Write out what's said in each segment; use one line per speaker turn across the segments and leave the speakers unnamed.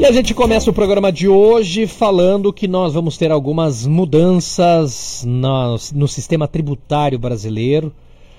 E a gente começa o programa de hoje falando que nós vamos ter algumas mudanças no sistema tributário brasileiro.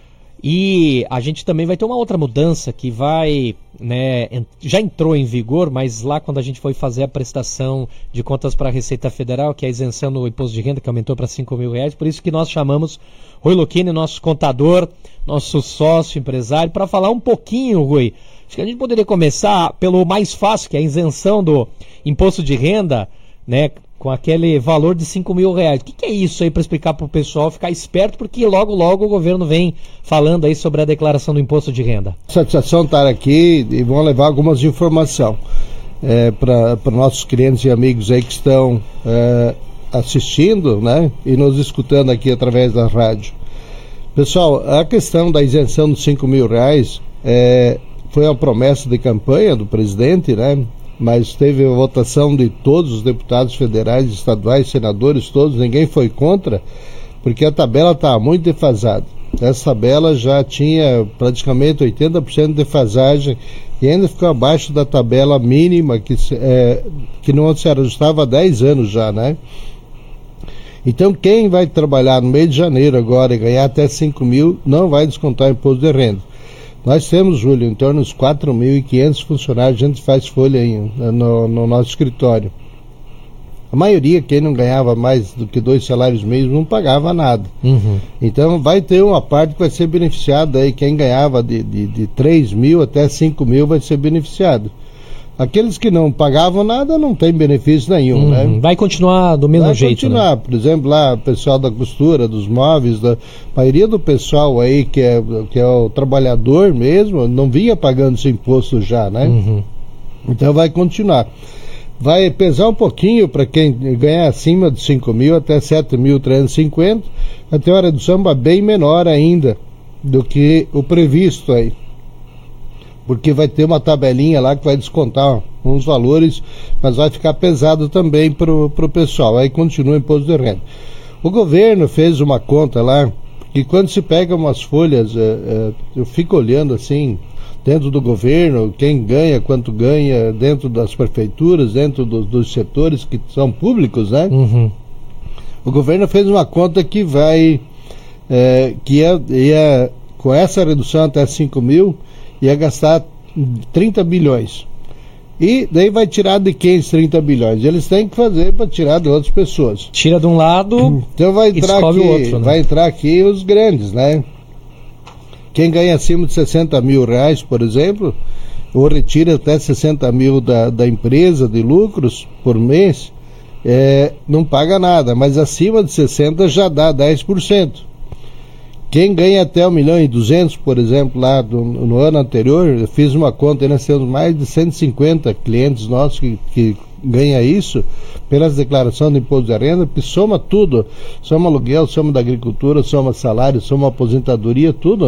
E a gente também vai ter uma outra mudança que vai, já entrou em vigor, mas lá quando a gente foi fazer a prestação de contas para a Receita Federal, que é a isenção no imposto de renda, que aumentou para R$5.000, por isso que nós chamamos Rui Lucchini, nosso contador, nosso sócio empresário, para falar um pouquinho, Rui. Acho que a gente poderia começar pelo mais fácil, que é a isenção do imposto de renda, com aquele valor de R$5.000. O que é isso aí, para explicar para o pessoal ficar esperto, porque logo o governo vem falando aí sobre a declaração do imposto de renda.
Satisfação estar aqui e vão levar algumas informações para nossos clientes e amigos aí que estão assistindo, e nos escutando aqui através da rádio. Pessoal, a questão da isenção dos R$5.000 foi uma promessa de campanha do presidente, mas teve a votação de todos os deputados federais, estaduais, senadores, todos, ninguém foi contra, porque a tabela estava muito defasada. Essa tabela já tinha praticamente 80% de defasagem e ainda ficou abaixo da tabela mínima que não se ajustava há 10 anos já, Então, quem vai trabalhar no mês de janeiro agora e ganhar até 5.000 não vai descontar imposto de renda. Nós temos, Júlio, em torno dos 4.500 funcionários, a gente faz folha no nosso escritório. A maioria, quem não ganhava mais do que 2 salários mínimos, não pagava nada. Uhum. Então, vai ter uma parte que vai ser beneficiada aí, quem ganhava de 3.000 até 5.000 vai ser beneficiado. Aqueles que não pagavam nada não tem benefício nenhum,
Vai continuar do mesmo jeito,
Vai continuar, por exemplo, lá o pessoal da costura, dos móveis, a maioria do pessoal aí que é o trabalhador mesmo, não vinha pagando esse imposto já, Então vai continuar. Vai pesar um pouquinho para quem ganhar acima de 5.000 até 7.350, até uma redução bem menor ainda do que o previsto aí. Porque vai ter uma tabelinha lá que vai descontar uns valores, mas vai ficar pesado também pro pessoal. Aí continua o imposto de renda. O governo fez uma conta lá, que quando se pega umas folhas, eu fico olhando assim, dentro do governo, quem ganha, quanto ganha, dentro das prefeituras, dentro dos setores que são públicos, O governo fez uma conta que vai, com essa redução até 5.000, ia gastar 30 bilhões. E daí vai tirar de quem esses 30 bilhões? Eles têm que fazer para tirar de outras pessoas.
Tira de um lado,
então vai entrar aqui,
o outro,
vai entrar aqui os grandes, Quem ganha acima de R$60.000, por exemplo, ou retira até 60.000 da empresa de lucros por mês, não paga nada, mas acima de 60 já dá 10%. Quem ganha até 1.200.000, por exemplo, lá no ano anterior, eu fiz uma conta e nós temos mais de 150 clientes nossos que ganham isso pelas declarações do imposto de renda, que soma tudo, soma aluguel, soma da agricultura, soma salário, soma aposentadoria, tudo,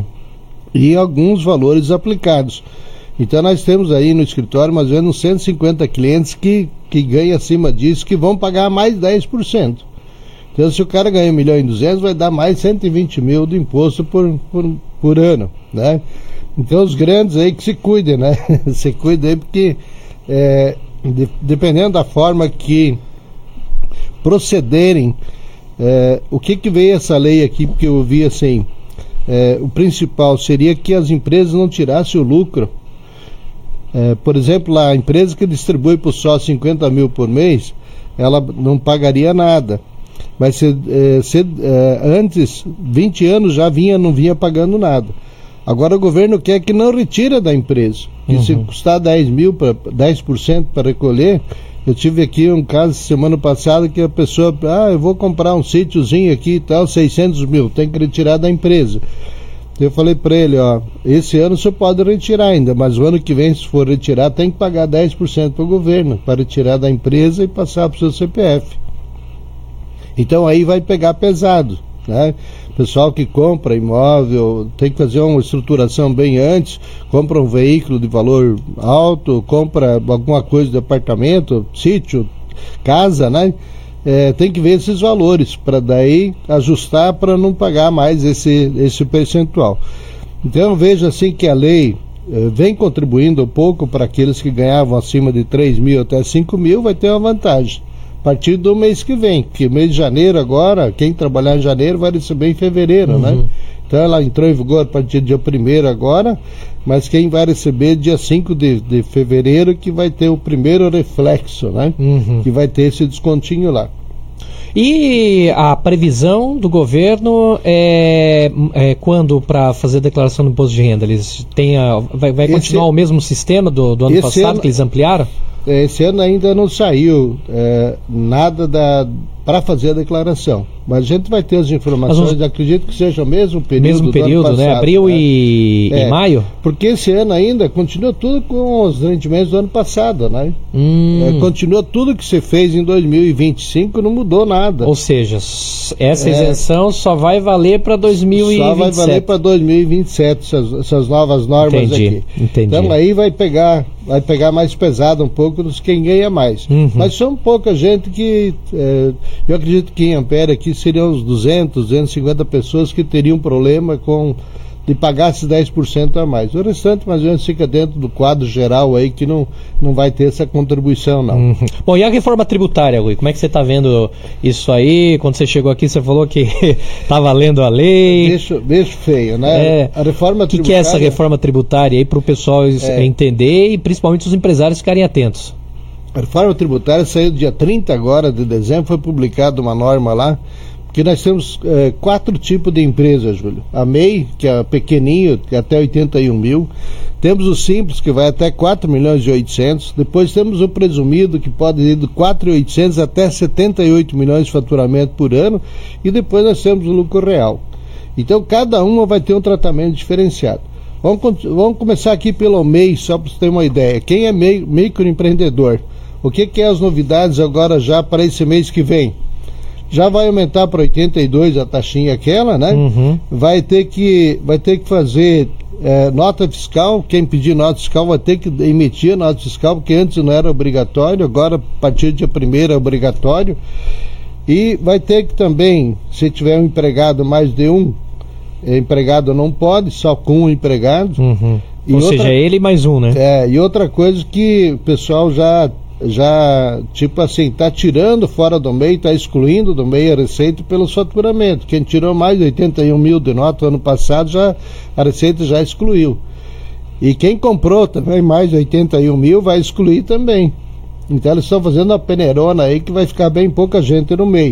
E alguns valores aplicados. Então nós temos aí no escritório mais ou menos 150 clientes que ganham acima disso, que vão pagar mais 10%. Então, se o cara ganha 1.200.000, vai dar mais 120.000 de imposto por ano, Então, os grandes aí que se cuidem, Se cuidem aí porque, dependendo da forma que procederem, o que veio essa lei aqui, porque eu vi assim, o principal seria que as empresas não tirassem o lucro. Por exemplo, a empresa que distribui para o sócio 50.000 por mês, ela não pagaria nada. Mas antes, 20 anos já não vinha pagando nada. Agora o governo quer que não retira da empresa. Que se custar 10% para recolher, eu tive aqui um caso semana passada que a pessoa, eu vou comprar um sítiozinho aqui e tal, 600.000, tem que retirar da empresa. Eu falei para ele, esse ano você pode retirar ainda, mas o ano que vem, se for retirar, tem que pagar 10% para o governo, para retirar da empresa e passar para o seu CPF. Então aí vai pegar pesado, Pessoal que compra imóvel tem que fazer uma estruturação bem antes, compra um veículo de valor alto, compra alguma coisa de apartamento, sítio, casa, tem que ver esses valores para daí ajustar para não pagar mais esse percentual. Então eu vejo assim que a lei vem contribuindo um pouco para aqueles que ganhavam acima de 3 mil até 5 mil, vai ter uma vantagem. A partir do mês que vem, que mês de janeiro agora, quem trabalhar em janeiro vai receber em fevereiro, né? Então ela entrou em vigor a partir do dia 1º agora, mas quem vai receber dia 5 de fevereiro que vai ter o primeiro reflexo, né? Que vai ter esse descontinho lá.
E a previsão do governo é quando para fazer a declaração do imposto de renda? Eles vai continuar o mesmo sistema do ano passado que eles ampliaram?
Esse ano ainda não saiu nada para fazer a declaração, mas a gente vai ter as informações, acredito que seja o mesmo período do ano passado,
né? Abril e maio?
Porque esse ano ainda continua tudo com os rendimentos do ano passado, né? Continua tudo que você fez em 2025, não mudou nada.
Ou seja, essa isenção só vai valer para 2027.
Só vai valer para 2027, essas novas normas aqui.
Entendi.
Então aí vai pegar mais pesado um pouco dos quem ganha mais. Mas são pouca gente que... eu acredito que em Ampere aqui seriam uns 250 pessoas que teriam problema de pagar esses 10% a mais. O restante, mais ou menos, fica dentro do quadro geral aí que não vai ter essa contribuição, não.
Bom, e a reforma tributária, Rui? Como é que você está vendo isso aí? Quando você chegou aqui, você falou que estava lendo a lei.
Bicho feio, né? A reforma tributária... O
que é essa reforma tributária aí para o pessoal entender e principalmente os empresários ficarem atentos?
A reforma tributária saiu dia 30 agora de dezembro, foi publicada uma norma lá, que nós temos 4 tipos de empresas, Júlio. A MEI, que é pequenininho, que é até 81 mil. Temos o Simples, que vai até 4 milhões e 800. Depois temos o Presumido, que pode ir de 4.800 até 78 milhões de faturamento por ano. E depois nós temos o lucro real. Então, cada uma vai ter um tratamento diferenciado. Vamos começar aqui pelo MEI, só para você ter uma ideia. Quem é microempreendedor? O que é as novidades agora já para esse mês que vem? Já vai aumentar para 82 a taxinha aquela, né? Vai ter que fazer nota fiscal. Quem pedir nota fiscal vai ter que emitir nota fiscal, porque antes não era obrigatório, agora a partir do dia 1º é obrigatório. E vai ter que também, se tiver um empregado, mais de um empregado não pode, só com um empregado.
Ou seja, ele mais um, né?
E outra coisa que o pessoal já tipo assim, está tirando fora do MEI, está excluindo do MEI a receita pelo faturamento. Quem tirou mais de 81 mil de nota ano passado, a receita já excluiu. E quem comprou também mais de 81 mil vai excluir também. Então eles estão fazendo uma peneirona aí que vai ficar bem pouca gente no MEI.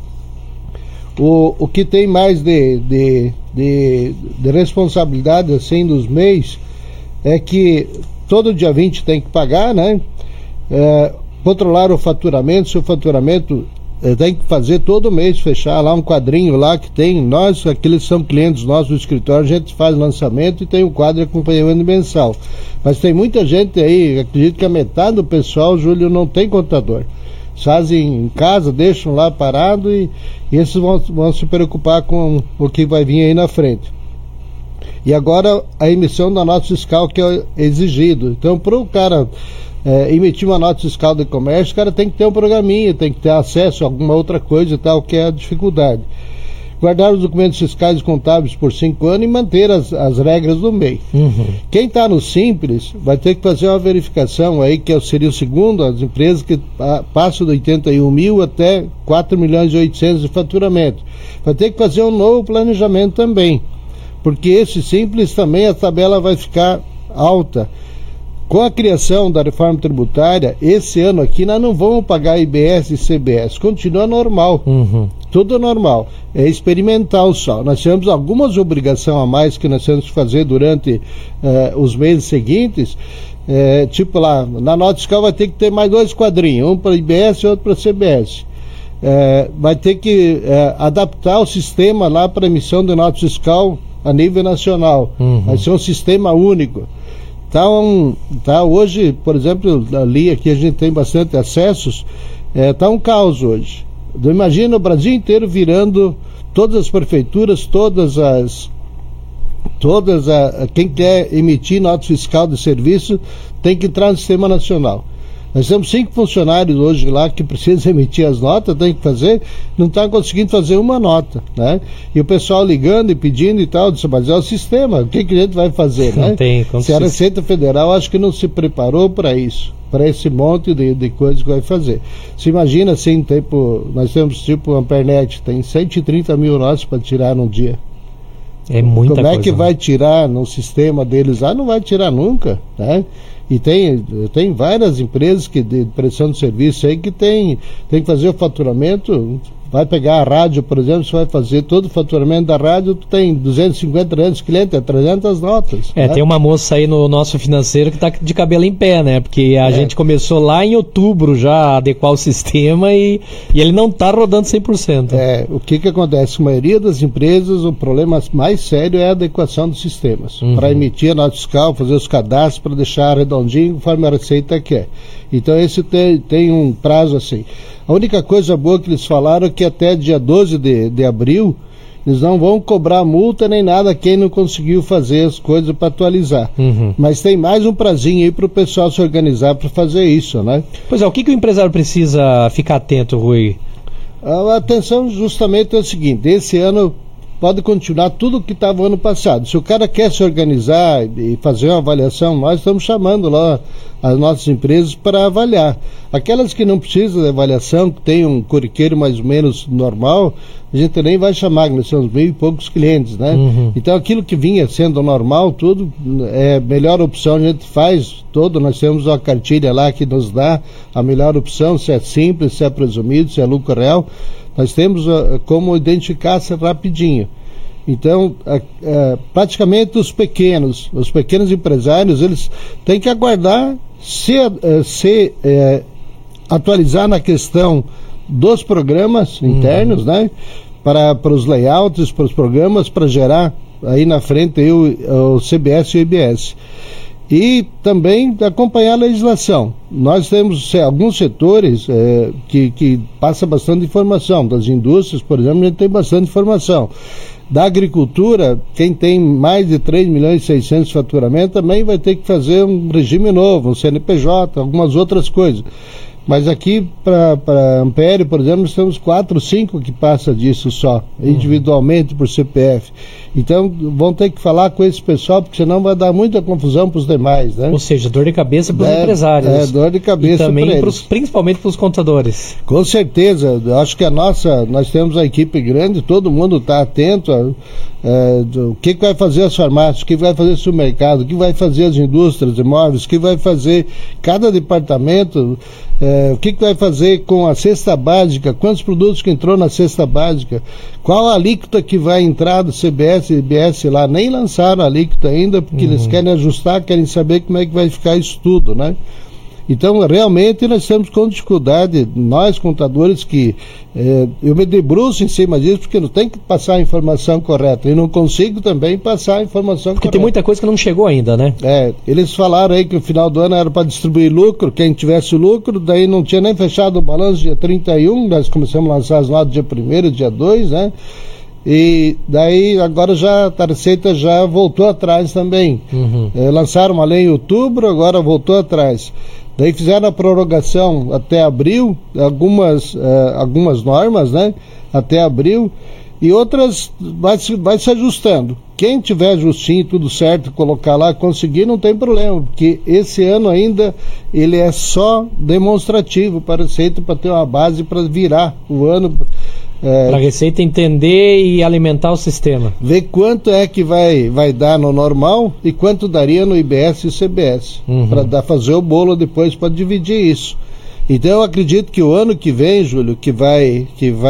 O que tem mais de responsabilidade assim dos MEIs é que todo dia 20 tem que pagar, né? Controlar o faturamento. Se o faturamento tem que fazer todo mês, fechar lá um quadrinho lá que tem, aqueles são clientes nossos do escritório, a gente faz lançamento e tem um quadro de acompanhamento mensal. Mas tem muita gente aí, acredito que a metade do pessoal, Júlio, não tem contador. Fazem em casa, deixam lá parado e esses vão se preocupar com o que vai vir aí na frente. E agora a emissão da nota fiscal que é exigido. Então, para o cara emitir uma nota fiscal de comércio, o cara tem que ter um programinha, tem que ter acesso a alguma outra coisa e tal, que é a dificuldade. Guardar os documentos fiscais e contábeis por 5 anos e manter as regras do MEI. Quem está no Simples vai ter que fazer uma verificação aí, que seria o segundo, as empresas que passam de 81 mil até 4 milhões e 800 de faturamento. Vai ter que fazer um novo planejamento também, porque esse Simples também a tabela vai ficar alta. Com a criação da reforma tributária, esse ano aqui nós não vamos pagar IBS e CBS, continua normal, tudo normal, é experimental só. Nós temos algumas obrigações a mais que nós temos que fazer durante os meses seguintes, tipo lá, na nota fiscal vai ter que ter mais 2 quadrinhos, um para IBS e outro para CBS. Vai ter que adaptar o sistema lá para emissão de nota fiscal a nível nacional, vai ser um sistema único. Tá hoje, por exemplo, ali aqui a gente tem bastante acessos, tá um caos hoje. Imagina o Brasil inteiro virando, todas as prefeituras, quem quer emitir nota fiscal de serviço tem que entrar no sistema nacional. Nós temos 5 funcionários hoje lá que precisam emitir as notas, tem que fazer, não está conseguindo fazer uma nota, né? E o pessoal ligando e pedindo e tal, disse, mas é o sistema, o que a gente vai fazer,
não
né?
Tem,
se a Receita Federal, acho que não se preparou para isso, para esse monte de coisas que vai fazer. Se imagina assim, nós temos tipo a Ampernet, tem 130 mil notas para tirar num dia.
É muita coisa.
Como é que vai tirar no sistema deles lá? Não vai tirar nunca, né? E tem várias empresas de prestação de serviço aí que tem que fazer o faturamento. Vai pegar a rádio, por exemplo, você vai fazer todo o faturamento da rádio, tu tem 250, 300 clientes, é 300 notas.
É,
né?
Tem uma moça aí no nosso financeiro que está de cabelo em pé, né? Porque a gente começou lá em outubro já a adequar o sistema e ele não está rodando 100%.
O que acontece? A maioria das empresas, o problema mais sério é a adequação dos sistemas. Para emitir a nota fiscal, fazer os cadastros, para deixar redondinho, conforme a Receita quer. Então esse tem um prazo assim. A única coisa boa que eles falaram é que até dia 12 de abril eles não vão cobrar multa nem nada quem não conseguiu fazer as coisas para atualizar. Mas tem mais um prazinho aí para o pessoal se organizar para fazer isso, né?
Pois é, o que o empresário precisa ficar atento, Rui?
A atenção justamente é o seguinte, esse ano pode continuar tudo o que estava ano passado. Se o cara quer se organizar e fazer uma avaliação, nós estamos chamando lá as nossas empresas para avaliar. Aquelas que não precisam de avaliação, que tem um corriqueiro mais ou menos normal, a gente nem vai chamar, nós temos 1.000 e poucos clientes, né? Então aquilo que vinha sendo normal, tudo é a melhor opção, a gente faz todo, nós temos uma cartilha lá que nos dá a melhor opção, se é simples, se é presumido, se é lucro real. Nós temos como identificar-se rapidinho. Então, praticamente os pequenos empresários, eles têm que aguardar se atualizar na questão dos programas internos, né? Para os layouts, para os programas, para gerar aí na frente o CBS e o IBS. E também acompanhar a legislação. Nós temos alguns setores que passam bastante informação. Das indústrias, por exemplo, a gente tem bastante informação. Da agricultura, quem tem mais de 3 milhões e 600 de faturamento também vai ter que fazer um regime novo, um CNPJ, algumas outras coisas. Mas aqui, para Ampere, por exemplo, nós temos 4, 5 que passa disso só, individualmente por CPF. Então, vão ter que falar com esse pessoal, porque senão vai dar muita confusão para os demais, né?
Ou seja, dor de cabeça para os empresários.
Dor de cabeça
e também principalmente para os contadores.
Com certeza. Eu acho que nós temos a equipe grande, todo mundo está atento o que vai fazer as farmácias, o que vai fazer o supermercado, o que vai fazer as indústrias, imóveis, o que vai fazer cada departamento, o que vai fazer com a cesta básica, quantos produtos que entrou na cesta básica, qual a alíquota que vai entrar do CBS e IBS lá, nem lançaram a alíquota ainda, porque eles querem ajustar, querem saber como é que vai ficar isso tudo, né? Então, realmente, nós estamos com dificuldade, nós contadores, que eu me debruço em cima disso, porque não tem que passar a informação correta, e não consigo também passar a informação correta.
Porque tem muita coisa que não chegou ainda, né?
Eles falaram aí que o final do ano era para distribuir lucro, quem tivesse lucro, daí não tinha nem fechado o balanço dia 31, nós começamos a lançar as notas dia 1º, dia 2, né? E daí agora a Receita já voltou atrás também. Lançaram uma lei em outubro, agora voltou atrás. Daí fizeram a prorrogação até abril, algumas normas, né? Até abril, e outras vai se ajustando. Quem tiver justinho, tudo certo, colocar lá, conseguir, não tem problema, porque esse ano ainda ele é só demonstrativo para a Receita, para ter uma base para virar o ano.
Para a Receita entender e alimentar o sistema.
Ver quanto é que vai dar no normal e quanto daria no IBS e CBS. Para fazer o bolo depois para dividir isso. Então eu acredito que o ano que vem, Júlio, que vai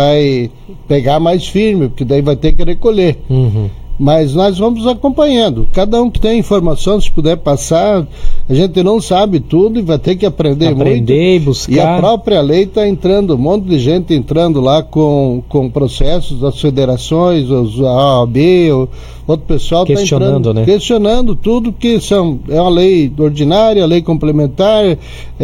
pegar mais firme, porque daí vai ter que recolher. Mas nós vamos acompanhando. Cada um que tem informação, se puder passar, a gente não sabe tudo e vai ter que aprender muito.
E buscar.
E a própria lei está entrando, um monte de gente entrando lá com processos das federações, os AOB, outro pessoal está entrando,
né?
Questionando tudo, que é uma lei ordinária, lei complementar,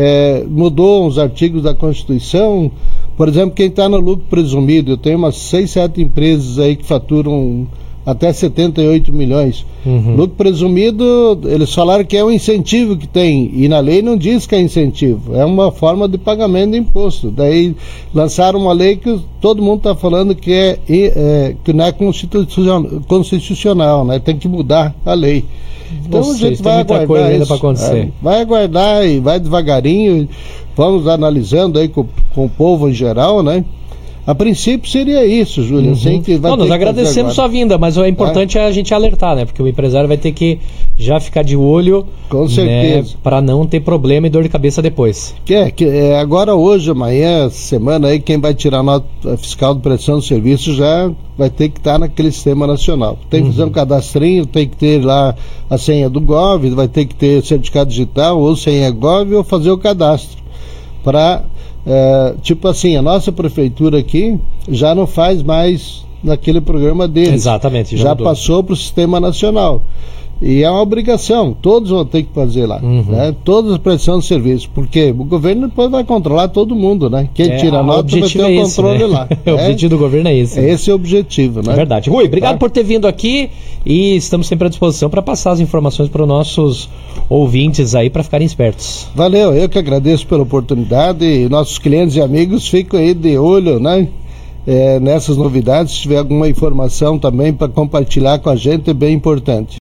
mudou uns artigos da Constituição. Por exemplo, quem está no lucro presumido, eu tenho umas 6, 7 empresas aí que faturam até 78 milhões. Lucro presumido, eles falaram que é um incentivo que tem, e na lei não diz que é incentivo, é uma forma de pagamento de imposto. Daí lançaram uma lei que todo mundo está falando que que não é constitucional, né? Tem que mudar a lei. Então a gente vai aguardar ainda para acontecer. Vai aguardar e vai devagarinho, vamos analisando aí com o povo em geral, né? A princípio seria isso, Júlio.
Nós agradecemos sua vinda, mas o importante é a gente alertar, né? Porque o empresário vai ter que já ficar de olho,
com certeza,
para não ter problema e dor de cabeça depois.
Agora, hoje, amanhã, semana aí, quem vai tirar nota fiscal de prestação de serviço já vai ter que estar naquele sistema nacional. Tem que fazer um cadastrinho, tem que ter lá a senha do Gov, vai ter que ter certificado digital ou senha Gov ou fazer o cadastro para... tipo assim, a nossa prefeitura aqui já não faz mais naquele programa deles.
Exatamente.
Já passou para o sistema nacional. E é uma obrigação, todos vão ter que fazer lá, né? Todas as prestações de serviço, porque o governo depois vai controlar todo mundo, né? Quem tira a nota vai ter o controle lá.
O objetivo do governo é esse.
Esse é o objetivo, né?
É verdade. Rui, obrigado por ter vindo aqui e estamos sempre à disposição para passar as informações para os nossos ouvintes aí, para ficarem espertos.
Valeu, eu que agradeço pela oportunidade e nossos clientes e amigos ficam aí de olho, né? Nessas novidades, se tiver alguma informação também para compartilhar com a gente, é bem importante.